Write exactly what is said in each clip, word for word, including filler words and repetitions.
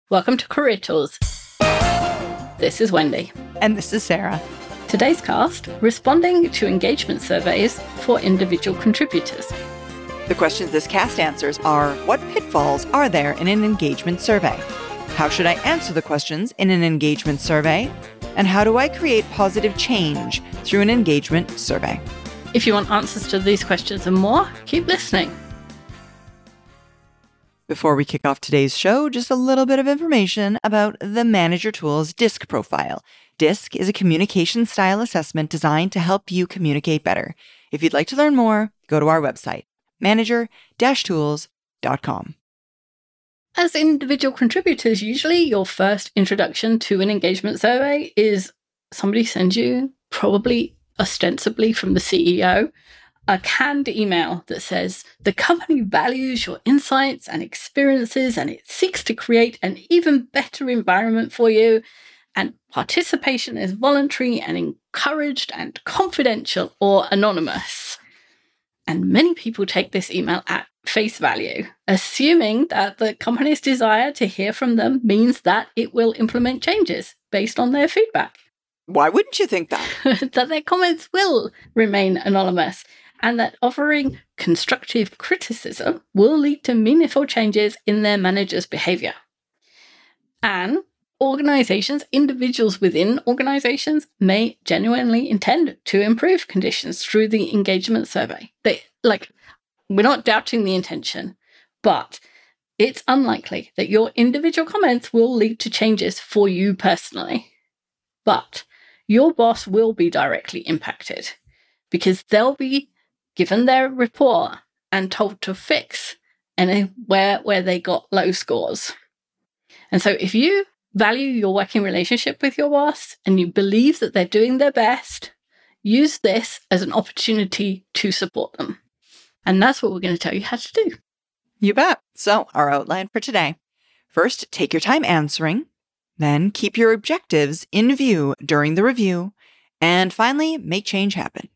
Welcome to Career Tools. This is Wendy. And this is Sarah. Today's cast, responding to engagement surveys for individual contributors. The questions this cast answers are, what pitfalls are there in an engagement survey? How should I answer the questions in an engagement survey? And how do I create positive change through an engagement survey? If you want answers to these questions and more, keep listening. Before we kick off today's show, just a little bit of information about the Manager Tools DISC profile. DISC is a communication style assessment designed to help you communicate better. If you'd like to learn more, go to our website, manager dash tools dot com. As individual contributors, usually your first introduction to an engagement survey is somebody sends you, probably ostensibly from the C E O, a canned email that says, the company values your insights and experiences and it seeks to create an even better environment for you. And participation is voluntary and encouraged and confidential or anonymous. And many people take this email at face value, assuming that the company's desire to hear from them means that it will implement changes based on their feedback. Why wouldn't you think that? That their comments will remain anonymous, and that offering constructive criticism will lead to meaningful changes in their managers' behavior. And organizations, individuals within organizations, may genuinely intend to improve conditions through the engagement survey. They, like, we're not doubting the intention, but it's unlikely that your individual comments will lead to changes for you personally. But your boss will be directly impacted because they'll be given their report and told to fix anywhere where they got low scores. And so if you value your working relationship with your boss and you believe that they're doing their best, use this as an opportunity to support them. And that's what we're going to tell you how to do. You bet. So our outline for today. First, take your time answering. Then keep your objectives in view during the review. And finally, make change happen.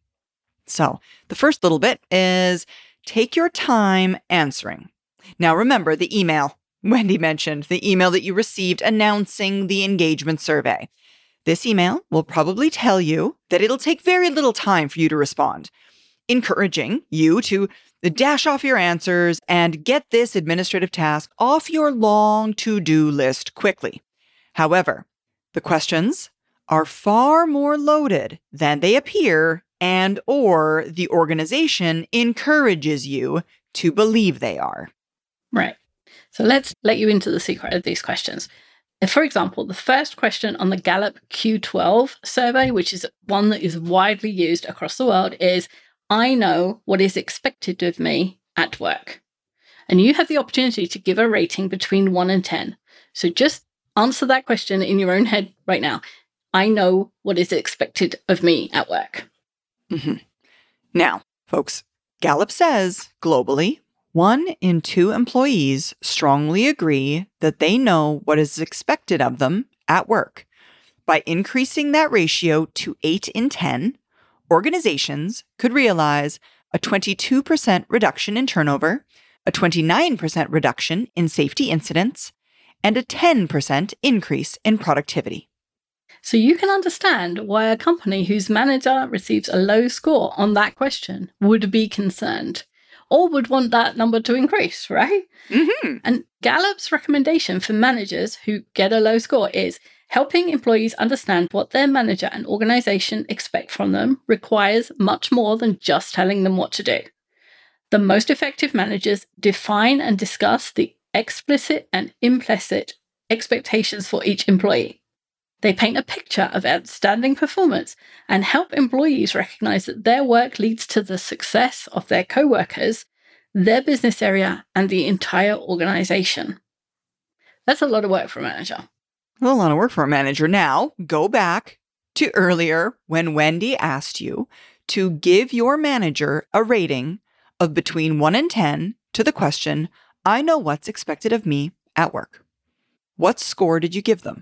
So the first little bit is take your time answering. Now remember the email Wendy mentioned, the email that you received announcing the engagement survey. This email will probably tell you that it'll take very little time for you to respond, encouraging you to dash off your answers and get this administrative task off your long to-do list quickly. However, the questions are far more loaded than they appear and or the organization encourages you to believe they are. Right. So let's let you into the secret of these questions. For example, the first question on the Gallup Q twelve survey, which is one that is widely used across the world, is, I know what is expected of me at work. And you have the opportunity to give a rating between one and ten. So just answer that question in your own head right now. I know what is expected of me at work. Mm-hmm. Now, folks, Gallup says globally, one in two employees strongly agree that they know what is expected of them at work. By increasing that ratio to eight in ten, organizations could realize a twenty-two percent reduction in turnover, a twenty-nine percent reduction in safety incidents, and a ten percent increase in productivity. So you can understand why a company whose manager receives a low score on that question would be concerned or would want that number to increase, right? Mm-hmm. And Gallup's recommendation for managers who get a low score is helping employees understand what their manager and organization expect from them requires much more than just telling them what to do. The most effective managers define and discuss the explicit and implicit expectations for each employee. They paint a picture of outstanding performance and help employees recognize that their work leads to the success of their co-workers, their business area, and the entire organization. That's a lot of work for a manager. A lot of work for a manager. Now, go back to earlier when Wendy asked you to give your manager a rating of between one and ten to the question, I know what's expected of me at work. What score did you give them?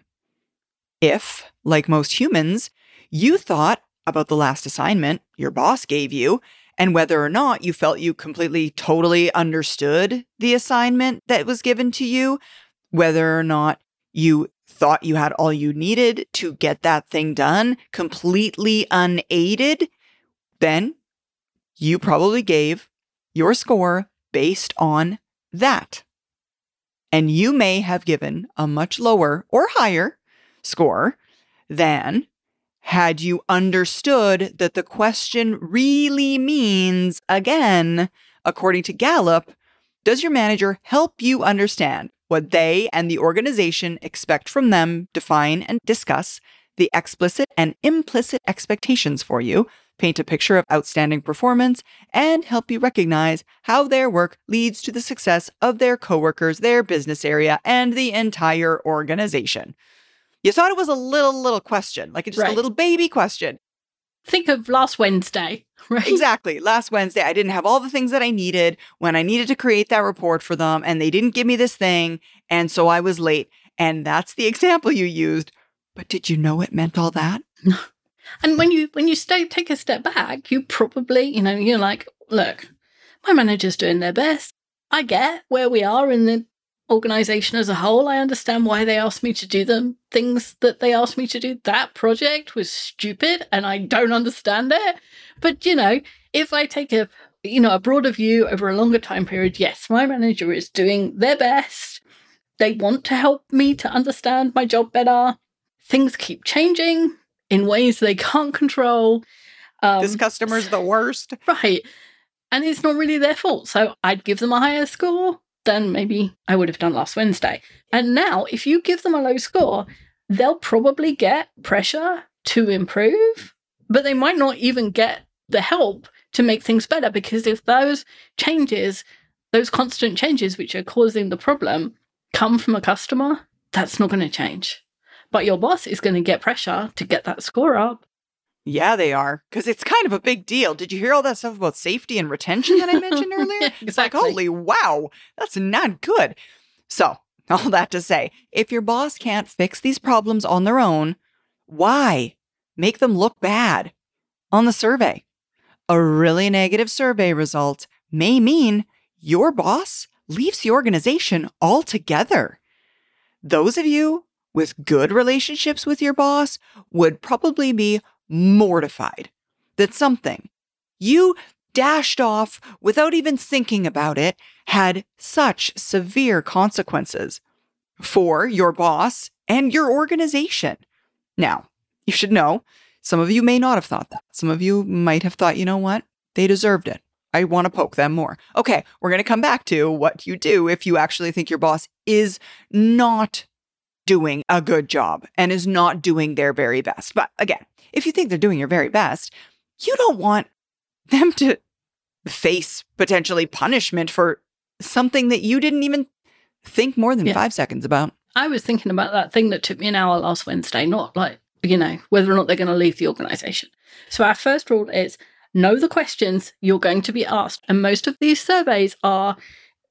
If, like most humans, you thought about the last assignment your boss gave you and whether or not you felt you completely, totally understood the assignment that was given to you, whether or not you thought you had all you needed to get that thing done completely unaided, then you probably gave your score based on that. And you may have given a much lower or higher score than had you understood that the question really means, again, according to Gallup, does your manager help you understand what they and the organization expect from them, define and discuss the explicit and implicit expectations for you, paint a picture of outstanding performance, and help you recognize how their work leads to the success of their coworkers, their business area, and the entire organization? You thought it was a little, little question, like just right. a little baby question. Think of last Wednesday, right? Exactly. Last Wednesday, I didn't have all the things that I needed when I needed to create that report for them, and they didn't give me this thing, and so I was late. And that's the example you used. But did you know it meant all that? And when you when you stay, take a step back, you probably, you know, you're like, look, my manager's doing their best. I get where we are in the organization as a whole. I understand why they asked me to do them things that they asked me to do. That project was stupid and I don't understand it. But, you know, if I take a, you know, a broader view over a longer time period, yes, my manager is doing their best. They want to help me to understand my job better. Things keep changing in ways they can't control. Um, this customer's the worst. Right. And it's not really their fault. So I'd give them a higher score than maybe I would have done last Wednesday. And now, if you give them a low score, they'll probably get pressure to improve, but they might not even get the help to make things better, because if those changes, those constant changes which are causing the problem come from a customer, that's not going to change. But your boss is going to get pressure to get that score up. Yeah, they are, because it's kind of a big deal. Did you hear all that stuff about safety and retention that I mentioned earlier? Yeah, exactly. It's like, holy wow, that's not good. So, all that to say, if your boss can't fix these problems on their own, why make them look bad on the survey? A really negative survey result may mean your boss leaves the organization altogether. Those of you with good relationships with your boss would probably be mortified that something you dashed off without even thinking about it had such severe consequences for your boss and your organization. Now, you should know, some of you may not have thought that. Some of you might have thought, you know what? They deserved it. I want to poke them more. Okay, we're going to come back to what you do if you actually think your boss is not doing a good job and is not doing their very best. But again, if you think they're doing your very best, you don't want them to face potentially punishment for something that you didn't even think more than yeah. five seconds about. I was thinking about that thing that took me an hour last Wednesday, not like, you know, whether or not they're going to leave the organization. So our first rule is know the questions you're going to be asked. And most of these surveys are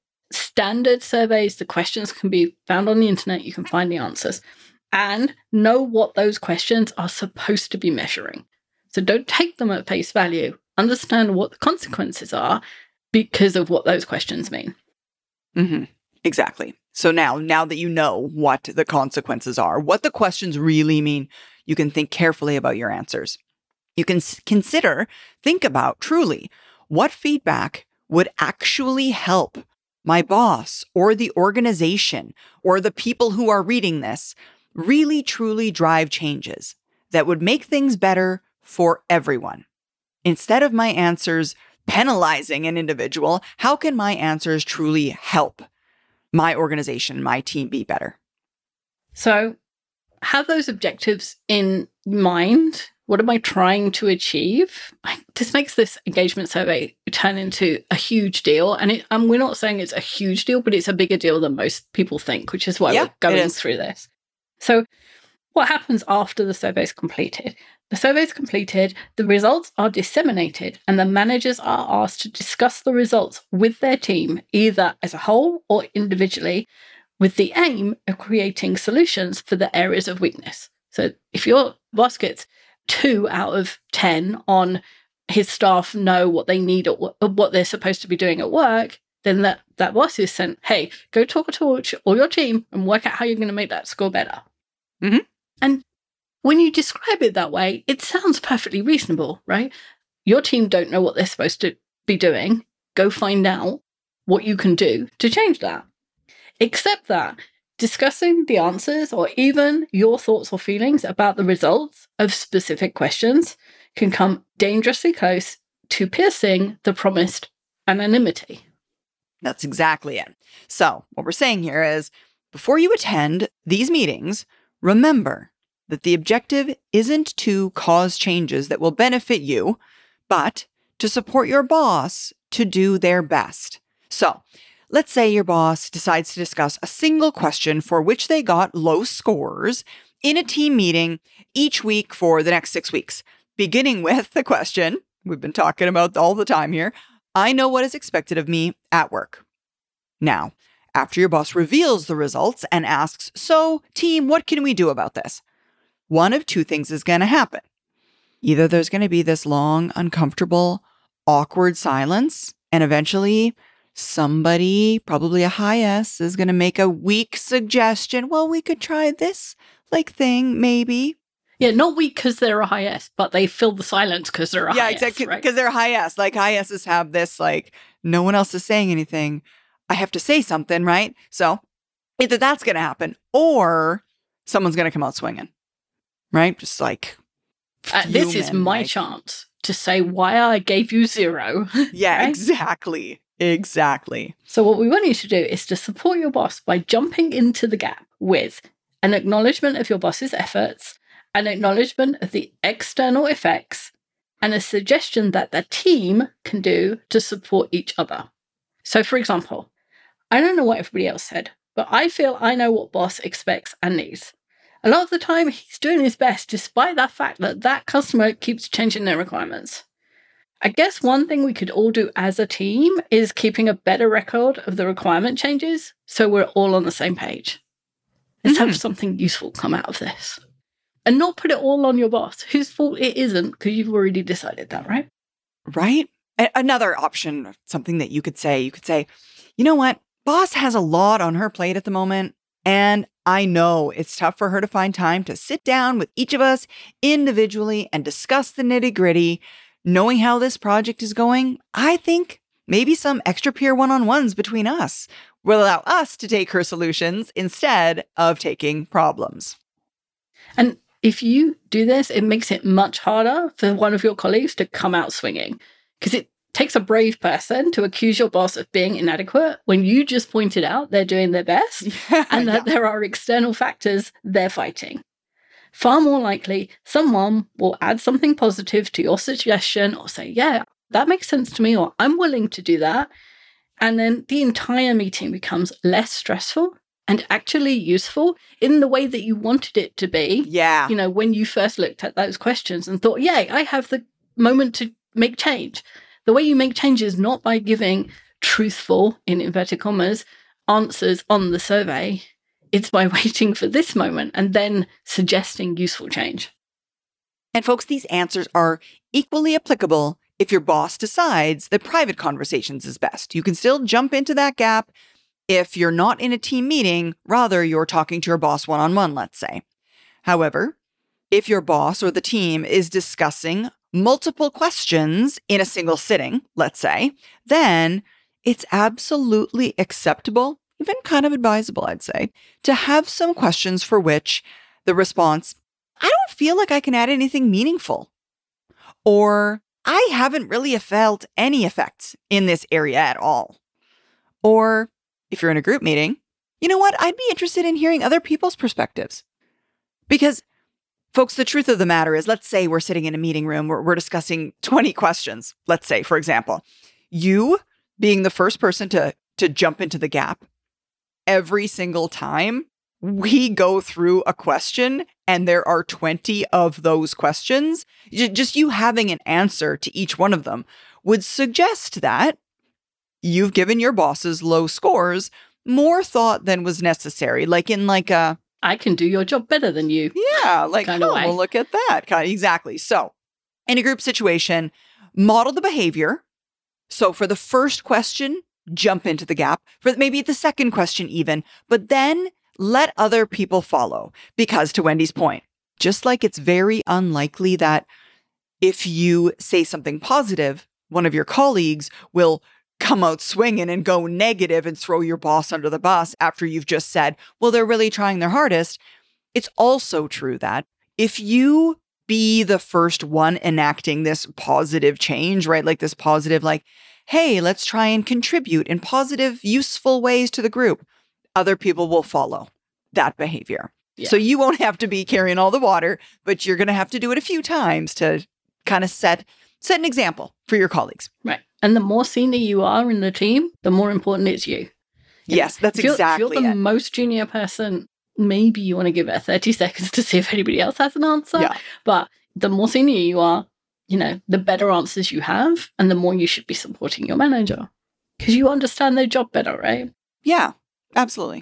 standard surveys. The questions can be found on the internet. You can find the answers. And know what those questions are supposed to be measuring. So don't take them at face value. Understand what the consequences are because of what those questions mean. Mm-hmm. Exactly. So now, now that you know what the consequences are, what the questions really mean, you can think carefully about your answers. You can s- consider, think about truly, what feedback would actually help my boss or the organization or the people who are reading this really truly drive changes that would make things better for everyone. Instead of my answers penalizing an individual, how can my answers truly help my organization, my team be better? So have those objectives in mind. What am I trying to achieve? I, this makes this engagement survey turn into a huge deal. And, it, and we're not saying it's a huge deal, but it's a bigger deal than most people think, which is why yeah, we're going through this. So what happens after the survey is completed? The survey is completed, the results are disseminated, and the managers are asked to discuss the results with their team, either as a whole or individually, with the aim of creating solutions for the areas of weakness. So if your boss gets two out of ten on his staff know what they need or what they're supposed to be doing at work, then that, that boss is sent, hey, go talk to all your team and work out how you're going to make that score better. Mm-hmm. And when you describe it that way, it sounds perfectly reasonable, right? Your team don't know what they're supposed to be doing. Go find out what you can do to change that. Except that discussing the answers or even your thoughts or feelings about the results of specific questions can come dangerously close to piercing the promised anonymity. That's exactly it. So what we're saying here is, before you attend these meetings, remember that the objective isn't to cause changes that will benefit you, but to support your boss to do their best. So let's say your boss decides to discuss a single question for which they got low scores in a team meeting each week for the next six weeks, beginning with the question we've been talking about all the time here. I know what is expected of me at work. Now, after your boss reveals the results and asks, so team, what can we do about this? One of two things is going to happen. Either there's going to be this long, uncomfortable, awkward silence, and eventually somebody, probably a high S, is going to make a weak suggestion. Well, we could try this like thing, maybe. Yeah, not weak because they're a high S, but they fill the silence because they're a yeah, high exactly, S, right? Because they're high S. Like high S's have this, like, no one else is saying anything. I have to say something, right? So either that's going to happen or someone's going to come out swinging, right? Just like, uh, this is human, my like, chance to say why I gave you zero. Yeah, right? exactly. Exactly. So what we want you to do is to support your boss by jumping into the gap with an acknowledgement of your boss's efforts, an acknowledgement of the external effects, and a suggestion that the team can do to support each other. So, for example, I don't know what everybody else said, but I feel I know what boss expects and needs. A lot of the time, he's doing his best despite the fact that that customer keeps changing their requirements. I guess one thing we could all do as a team is keeping a better record of the requirement changes so we're all on the same page. Let's Mm-hmm. have something useful come out of this. And not put it all on your boss, whose fault it isn't, because you've already decided that, right? Right? A- another option, something that you could say, you could say, you know what? Boss has a lot on her plate at the moment, and I know it's tough for her to find time to sit down with each of us individually and discuss the nitty-gritty. Knowing how this project is going, I think maybe some extra peer one-on-ones between us will allow us to take her solutions instead of taking problems. And if you do this, it makes it much harder for one of your colleagues to come out swinging, because it takes a brave person to accuse your boss of being inadequate when you just pointed out they're doing their best Yeah, and that yeah. there are external factors they're fighting. Far more likely, someone will add something positive to your suggestion or say, yeah, that makes sense to me, or I'm willing to do that. And then the entire meeting becomes less stressful and actually useful in the way that you wanted it to be. Yeah. You know, when you first looked at those questions and thought, yeah, I have the moment to make change. The way you make change is not by giving truthful, in inverted commas, answers on the survey. It's by waiting for this moment and then suggesting useful change. And folks, these answers are equally applicable if your boss decides that private conversations is best. You can still jump into that gap if you're not in a team meeting, rather you're talking to your boss one-on-one, let's say. However, if your boss or the team is discussing multiple questions in a single sitting, let's say, then it's absolutely acceptable, even kind of advisable, I'd say, to have some questions for which the response, I don't feel like I can add anything meaningful, or I haven't really felt any effects in this area at all. Or if you're in a group meeting, you know what? I'd be interested in hearing other people's perspectives. Because, folks, the truth of the matter is, let's say we're sitting in a meeting room where we're discussing twenty questions. Let's say, for example, you being the first person to, to jump into the gap every single time we go through a question and there are twenty of those questions, just you having an answer to each one of them would suggest that you've given your bosses low scores more thought than was necessary. Like in like a, I can do your job better than you. yeah, like, Kind of oh, way. well, look at that. Kind of, exactly. So in a group situation, model the behavior. So for the first question, jump into the gap for maybe the second question even, but then let other people follow. Because to Wendy's point, just like it's very unlikely that if you say something positive, one of your colleagues will come out swinging and go negative and throw your boss under the bus after you've just said, well, they're really trying their hardest. It's also true that if you be the first one enacting this positive change, right? Like this positive, like, hey, let's try and contribute in positive, useful ways to the group. Other people will follow that behavior. Yeah. So you won't have to be carrying all the water, but you're going to have to do it a few times to kind of set, set an example for your colleagues. Right. And the more senior you are in the team, the more important it's you. Yes, that's if you're, exactly If you're the it. most junior person, maybe you want to give it thirty seconds to see if anybody else has an answer. Yeah. But the more senior you are, you know, the better answers you have and the more you should be supporting your manager because you understand their job better, right? Yeah, absolutely.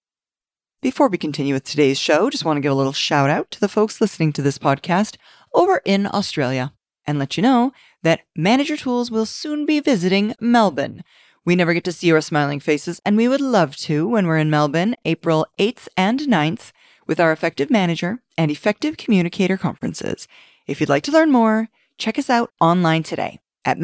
Before we continue with today's show, just want to give a little shout out to the folks listening to this podcast over in Australia and let you know that Manager Tools will soon be visiting Melbourne. We never get to see your smiling faces, and we would love to when we're in Melbourne, April eighth and ninth, with our Effective Manager and Effective Communicator conferences. If you'd like to learn more, check us out online today at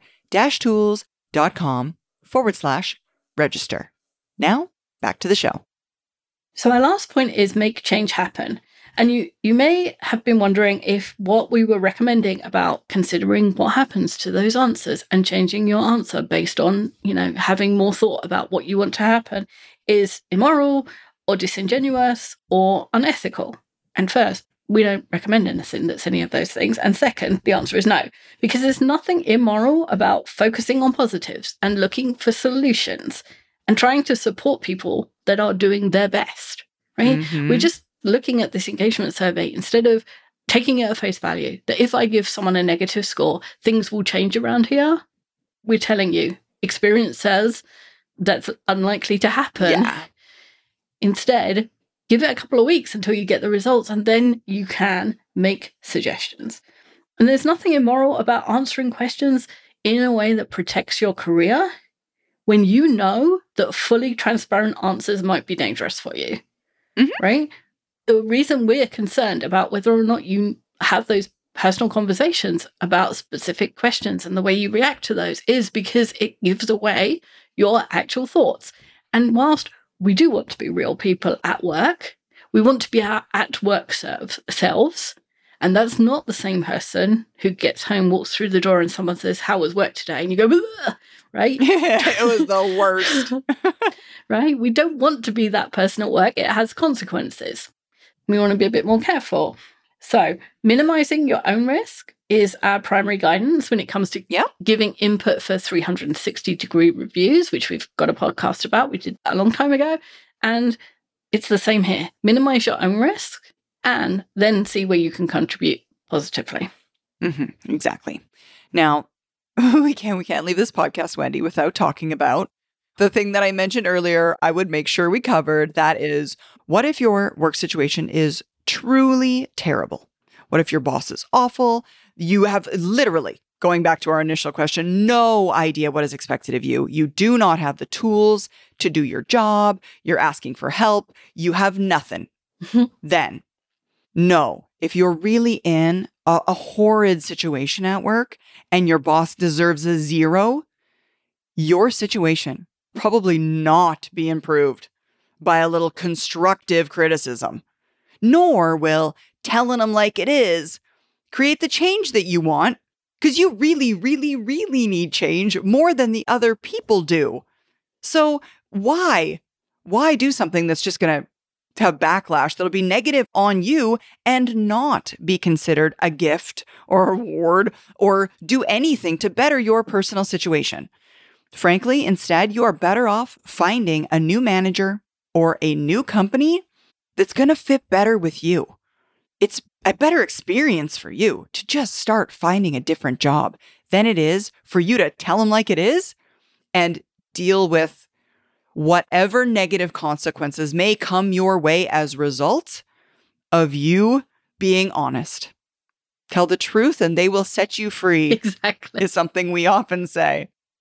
manager-tools.com forward slash register. Now, back to the show. So my last point is make change happen. And you, you may have been wondering if what we were recommending about considering what happens to those answers and changing your answer based on, you know, having more thought about what you want to happen is immoral or disingenuous or unethical. And first, we don't recommend anything that's any of those things. And second, the answer is no, because there's nothing immoral about focusing on positives and looking for solutions and trying to support people that are doing their best, right? Mm-hmm. We're just looking at this engagement survey instead of taking it at face value, that if I give someone a negative score, things will change around here. We're telling you, experience says that's unlikely to happen. Yeah. Instead, give it a couple of weeks until you get the results, and then you can make suggestions. And there's nothing immoral about answering questions in a way that protects your career when you know that fully transparent answers might be dangerous for you, mm-hmm. right? The reason we're concerned about whether or not you have those personal conversations about specific questions and the way you react to those is because it gives away your actual thoughts. And whilst we do want to be real people at work, we want to be our at work selves, selves. And that's not the same person who gets home, walks through the door and someone says, how was work today? And you go, right? It was the worst. Right? We don't want to be that person at work. It has consequences. We want to be a bit more careful. So minimizing your own risk is our primary guidance when it comes to yep. giving input for three hundred sixty degree reviews, which we've got a podcast about. We did that a long time ago. And it's the same here. Minimize your own risk and then see where you can contribute positively. Mm-hmm. Exactly. Now, we can't, we can't leave this podcast, Wendy, without talking about the thing that I mentioned earlier. I would make sure we covered, that is, what if your work situation is truly terrible? What if your boss is awful? You have literally, going back to our initial question, no idea what is expected of you. You do not have the tools to do your job. You're asking for help. You have nothing. Then, no, if you're really in a, a horrid situation at work and your boss deserves a zero, your situation probably not be improved by a little constructive criticism, nor will telling them like it is create the change that you want, because you really, really, really need change more than the other people do. So why? Why do something that's just going to have backlash that'll be negative on you and not be considered a gift or a reward or do anything to better your personal situation? Frankly, instead, you are better off finding a new manager or a new company that's going to fit better with you. It's a better experience for you to just start finding a different job than it is for you to tell them like it is and deal with whatever negative consequences may come your way as a result of you being honest. Tell the truth and they will set you free. Exactly. Is something we often say.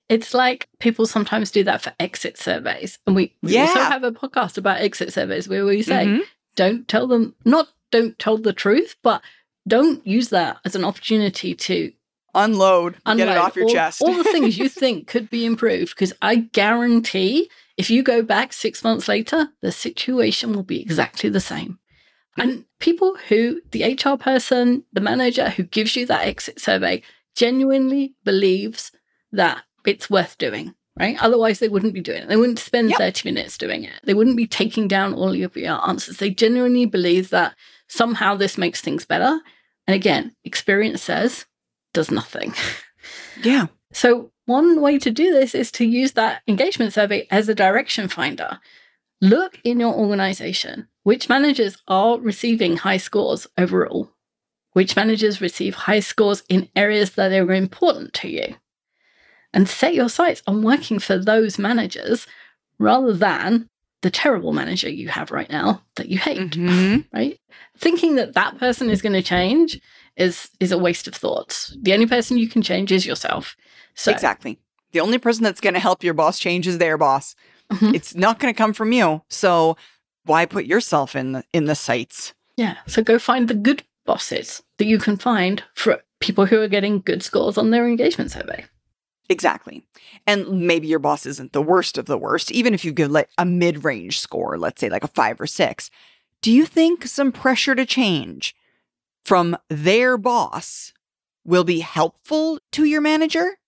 It's like people sometimes do that for exit surveys. And we, we Yeah. also have a podcast about exit surveys where we say, Mhm. don't tell them, not don't tell the truth, but don't use that as an opportunity to Unload, unload get it off your all, chest. all the things you think could be improved. Because I guarantee if you go back six months later, the situation will be exactly the same. And people who, the H R person, the manager who gives you that exit survey genuinely believes that it's worth doing, right? Otherwise, they wouldn't be doing it. They wouldn't spend Yep. thirty minutes doing it. They wouldn't be taking down all of your answers. They genuinely believe that somehow this makes things better. And again, experience says does nothing. Yeah. So one way to do this is to use that engagement survey as a direction finder. Look in your organization. Which managers are receiving high scores overall? Which managers receive high scores in areas that are important to you? And set your sights on working for those managers rather than the terrible manager you have right now that you hate, Mhm. right? Thinking that that person is going to change is, is a waste of thoughts. The only person you can change is yourself. So, Exactly. The only person that's going to help your boss change is their boss. Mhm. It's not going to come from you. So why put yourself in the, in the sights? Yeah. So go find the good bosses that you can find for people who are getting good scores on their engagement survey. Exactly. And maybe your boss isn't the worst of the worst, even if you give like a mid-range score, let's say like a five or six. Do you think some pressure to change from their boss will be helpful to your manager?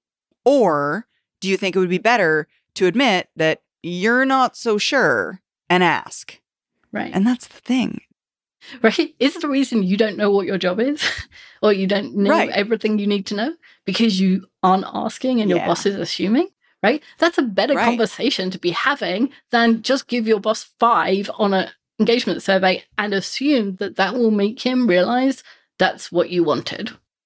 Or do you think it would be better to admit that you're not so sure and ask? Right. And that's the thing. Right? Is the reason you don't know what your job is or you don't know Right. everything you need to know because you aren't asking and your Yeah. boss is assuming, right? That's a better Right. conversation to be having than just give your boss five on an engagement survey and assume that that will make him realize that's what you wanted.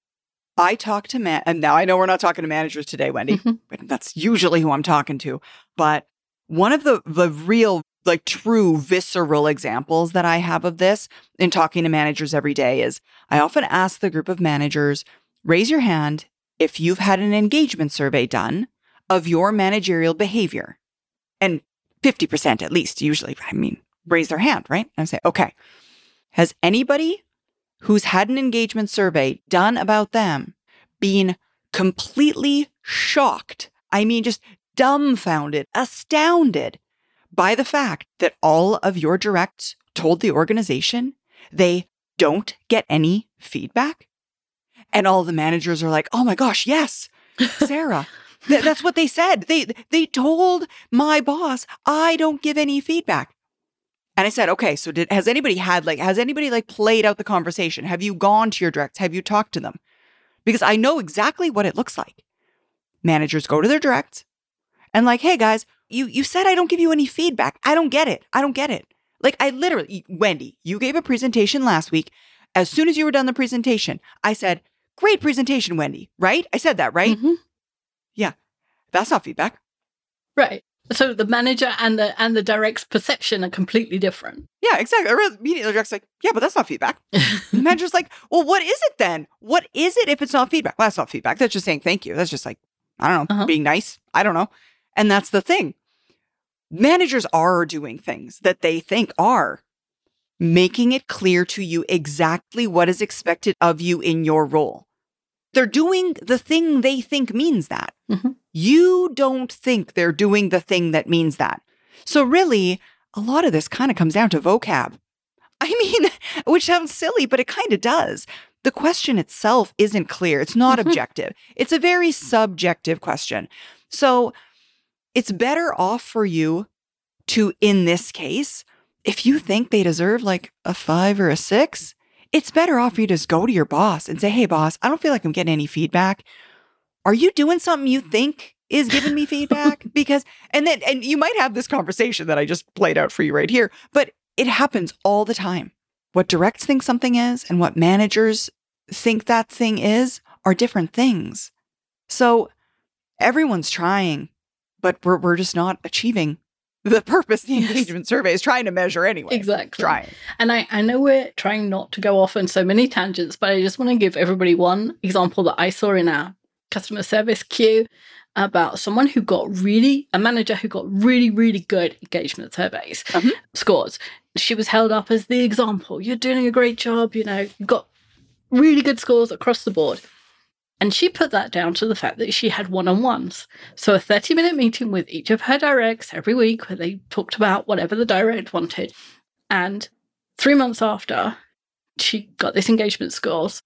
I talk to man, and now I know we're not talking to managers today, Wendy, Mhm. but that's usually who I'm talking to. But one of the the real, like true visceral examples that I have of this in talking to managers every day is I often ask the group of managers, raise your hand if you've had an engagement survey done of your managerial behavior. And fifty percent at least, usually, I mean, raise their hand, right? And I say, okay, has anybody who's had an engagement survey done about them been completely shocked? I mean, just dumbfounded, astounded by the fact that all of your directs told the organization they don't get any feedback? And all the managers are like, oh my gosh, yes, Sarah, th- that's what they said. They, they told my boss, I don't give any feedback. And I said, okay, so did, has anybody had like, has anybody like played out the conversation? Have you gone to your directs? Have you talked to them? Because I know exactly what it looks like. Managers go to their directs and like, hey guys, you, you said I don't give you any feedback. I don't get it. I don't get it. Like I literally, Wendy, you gave a presentation last week. As soon as you were done the presentation, I said, great presentation, Wendy, right? I said that, right? Mhm. Yeah. That's not feedback. Right. So the manager and the and the direct's perception are completely different. Yeah, exactly. I read immediately the direct's like, yeah, but that's not feedback. The manager's like, well, what is it then? What is it if it's not feedback? Well, that's not feedback. That's just saying thank you. That's just like, I don't know, Uh-huh. being nice. I don't know. And that's the thing. Managers are doing things that they think are making it clear to you exactly what is expected of you in your role. They're doing the thing they think means that. Mhm. You don't think they're doing the thing that means that. So really, a lot of this kind of comes down to vocab. I mean, which sounds silly, but it kind of does. The question itself isn't clear. It's not Mhm. objective. It's a very subjective question. So it's better off for you to, in this case, if you think they deserve like a five or a six, it's better off for you to just go to your boss and say, hey, boss, I don't feel like I'm getting any feedback. Are you doing something you think is giving me feedback? Because, and then, and you might have this conversation that I just played out for you right here, but it happens all the time. What directs think something is and what managers think that thing is are different things. So everyone's trying, but we're, we're just not achieving the purpose the Yes. engagement survey is trying to measure anyway. Exactly. Trying. And I, I know we're trying not to go off on so many tangents, but I just want to give everybody one example that I saw in our customer service queue about someone who got really, a manager who got really, really good engagement surveys, Mhm. scores. She was held up as the example. You're doing a great job, you know, you've got really good scores across the board. And she put that down to the fact that she had one-on-ones. So a thirty-minute meeting with each of her directs every week where they talked about whatever the direct wanted. And three months after she got this engagement scores,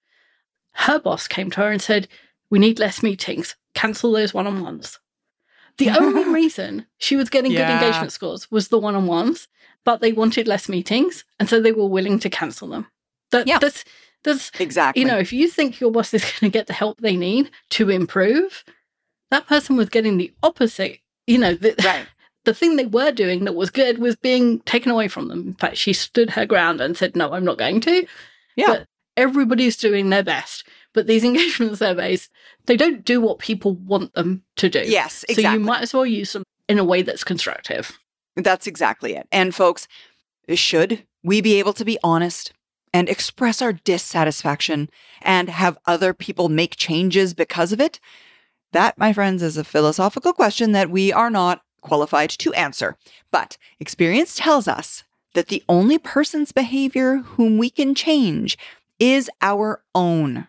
her boss came to her and said, we need less meetings. Cancel those one-on-ones. The only reason she was getting Yeah. good engagement scores was the one-on-ones, but they wanted less meetings, and so they were willing to cancel them. That, Yeah. That's, that's, Exactly. you know, if you think your boss is going to get the help they need to improve, that person was getting the opposite. You know, the, Right. the thing they were doing that was good was being taken away from them. In fact, she stood her ground and said, no, I'm not going to. Yeah. But everybody's doing their best. But these engagement surveys, they don't do what people want them to do. Yes, So exactly. you might as well use them in a way that's constructive. That's exactly it. And folks, should we be able to be honest and express our dissatisfaction and have other people make changes because of it? That, my friends, is a philosophical question that we are not qualified to answer. But experience tells us that the only person's behavior whom we can change is our own.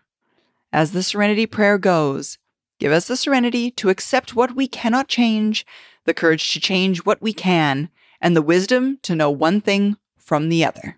As the Serenity Prayer goes, give us the serenity to accept what we cannot change, the courage to change what we can, and the wisdom to know one thing from the other.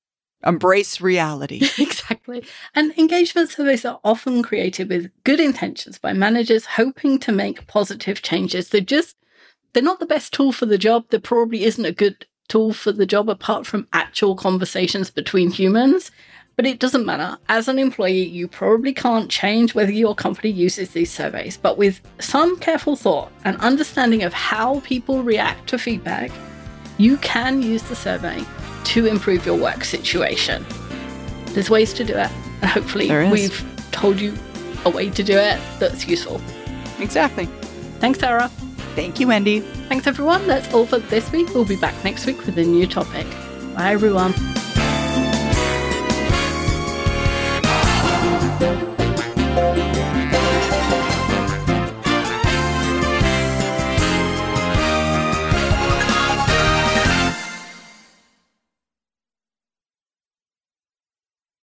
Embrace reality. Exactly. And engagement surveys are often created with good intentions by managers hoping to make positive changes. They're just, they're not the best tool for the job. There probably isn't a good tool for the job apart from actual conversations between humans. But it doesn't matter. As an employee, you probably can't change whether your company uses these surveys. But with some careful thought and understanding of how people react to feedback, you can use the survey to improve your work situation. There's ways to do it. And hopefully There is. we've told you a way to do it that's useful. Exactly. Thanks, Sarah. Thank you, Wendy. Thanks, everyone. That's all for this week. We'll be back next week with a new topic. Bye, everyone.